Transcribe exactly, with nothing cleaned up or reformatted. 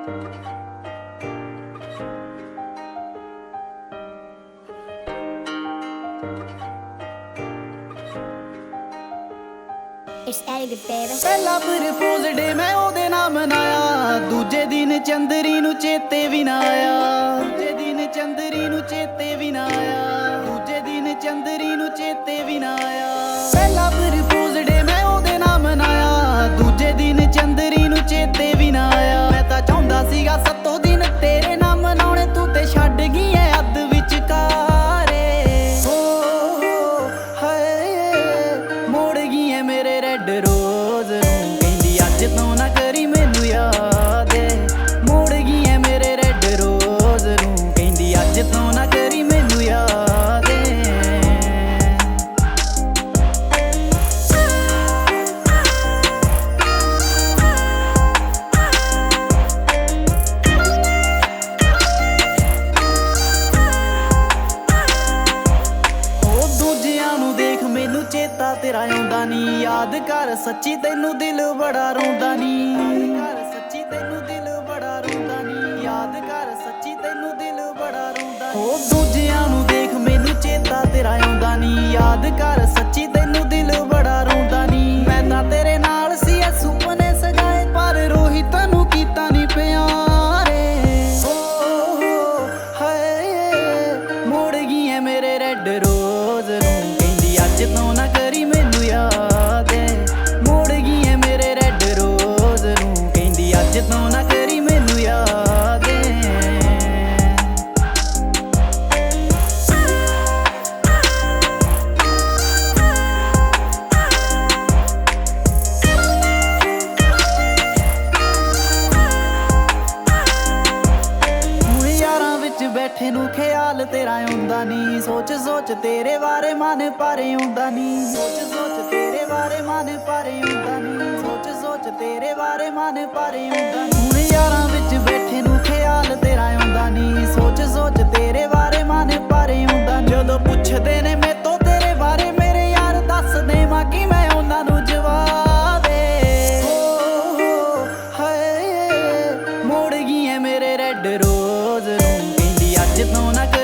ਪਹਿਲਾ ਪ੍ਰਪੋਜ਼ ਡੇ ਮੈਂ ਉਹਦੇ ਨਾਲ ਮਨਾਇਆ, ਦੂਜੇ ਦਿਨ ਚੰਦਰੀ ਨੂੰ ਚੇਤੇ ਵੀ ਨਾ ਆਇਆ। ਦੂਜੇ ਦਿਨ ਚੰਦਰੀ ਨੂੰ ਚੇਤੇ ਵੀ ਨਾ ਆਇਆ। ਦੂਜੇ ਦਿਨ ਚੰਦਰੀ ਨੂੰ ਚੇਤੇ ਵੀ ਨਾ ਆਇਆ। ਪਹਿਲਾ ਪ੍ਰਪੋਜ਼ ਡੇ ਮੈਂ ਉਹਦੇ ਨਾਲ ਮਨਾਇਆ, ਦੂਜੇ ਦਿਨ ਚੰਦਰੀ ਨੂੰ ਚੇਤੇ ਵੀ ਨਾ ਆਇਆ। ਮੈਂ ਤਾਂ ਚਾਹੁੰਦਾ ਸੀਗਾ ਸੱਤੋਂ ਦਿਨ ਤੇਰੇ ਨਾਲ ਮਨਾਉਣੇ, ਤੂੰ ਤੇ ਛੱਡ ਗਈ ਐ ਅੱਧ ਵਿਚਕਾਰੇ। ਹੋ ਹਾਏ ਮੋੜ ਗਈ ਐ ਮੇਰੇ ਰੈਡ ਰੋਜ਼ ਨੂੰ, ਕਹਿੰਦੀ ਅੱਜ ਤੋਂ ਨਾ ਕਰੀ ਮੈਨੂੰ ਯਾਦ ਏ। ਮੋੜ ਗਈ ਐ ਮੇਰੇ ਰੈਡ ਰੋਜ਼ ਨੂੰ, ਕਹਿੰਦੀ ਅੱਜ ਤੋਂ ਨਾ ਕਰੀ ਮੈਨੂੰ ਯਾਦ ਏ। ਚੇਤਾ ਤੇਰਾ ਆਉਂਦਾ ਨੀ, ਯਾਦ ਕਰ ਸੱਚੀ ਤੈਨੂੰ ਦਿਲ ਬੜਾ ਰੋਂਦਾ ਨੀ। ਯਾਦ ਕਰ ਸੱਚੀ ਤੈਨੂੰ ਦਿਲ ਬੜਾ ਰੋਂਦਾ ਨੀ। ਯਾਦ ਕਰ ਸੱਚੀ ਤੈਨੂੰ ਦਿਲ ਬੜਾ ਰੋਂਦਾ ਨੀ। ਉਹ ਦੂਜਿਆਂ ਨੂੰ ਦੇਖ ਮੈਨੂੰ ਚੇਤਾ ਤੇਰਾ ਆਉਂਦਾ ਨੀ, ਯਾਦ ਕਰ ਸੱਚੀ ਤੈਨੂੰ ਦਿਲ ਬੜਾ ਰੋਂਦਾ ਨੀ। ਮੈਂ ਤਾਂ ਤੇਰੇ ਨਾਲ ਸੀ ਐ ਸੁਪਨੇ ਸਜਾਏ, ਪਰ ਰੋਹਿਤ ਨੂੰ ਕੀਤਾ ਨੀ ਪਿਆਰੇ। ਓ ਹਾਏ ਮੋੜ ਗਈ ਐ ਮੇਰੇ ਰੈਡ ਰੋਜ਼ ਨੂੰ, ਅੱਜ ਤੋਂ ਨਾ ਕਰੀ ਮੈਨੂੰ ਯਾਦ ਏ। ਮੋੜ ਗਈ ਐ ਮੇਰੇ ਰੈਡ ਰੋਜ਼ ਨੂੰ, ਕਹਿੰਦੀ ਅੱਜ ਤੋਂ ਨਾ ਕਰੀ ਮੈਨੂੰ ਯਾਦ ਏ। ਹੁਣ ਯਾਰਾਂ ਵਿੱਚ ਬੈਠੇ ਨੂੰ ਖਿਆਲ ਤੇਰਾ ਆਉਂਦਾ ਨੀ, ਸੋਚ ਸੋਚ ਤੇਰੇ ਬਾਰੇ ਮਨ ਭਾਰੇ ਆਉਂਦਾ ਨੀ। ਸੋਚ ਸੋਚ ਤੇਰੇ ਬਾਰੇ ਮਨ ਭਾਰੇ ਆਉਂਦਾ ਨੀ। ਸੋਚ ਸੋਚ ਤੇਰੇ ਬਾਰੇ ਮਨ ਭਾਰੇ ਆਉਂਦਾ ਨੀ। ਹੁਣ ਯਾਰਾਂ ਵਿੱਚ ਬੈਠੇ ਨੂੰ ਖਿਆਲ ਤੇਰਾ ਆਉਂਦਾ ਨੀ, ਸੋਚ ਸੋਚ ਤੇਰੇ ਬਾਰੇ ਮਨ ਭਾਰੇ ਆਉਂਦਾ ਨੀ। ਜਦੋਂ ਪੁੱਛਦੇ ਨੇ ਮੈਥੋਂ ਤੇਰੇ ਬਾਰੇ ਮੇਰੇ ਯਾਰ, ਦੱਸ ਦੇਵਾਂ ਕਿ ਮੈਂ ਉਹਨਾਂ ਨੂੰ ਜਵਾਬ ਏ। ਓ ਹਾਏ ਮੋੜ ਗਈ ਐ ਮੇਰੇ ਰੈਡ ਰੋਜ਼ ਨੂੰ, ਕਹਿੰਦੀ ਅੱਜ ਤੋਂ ਨਾ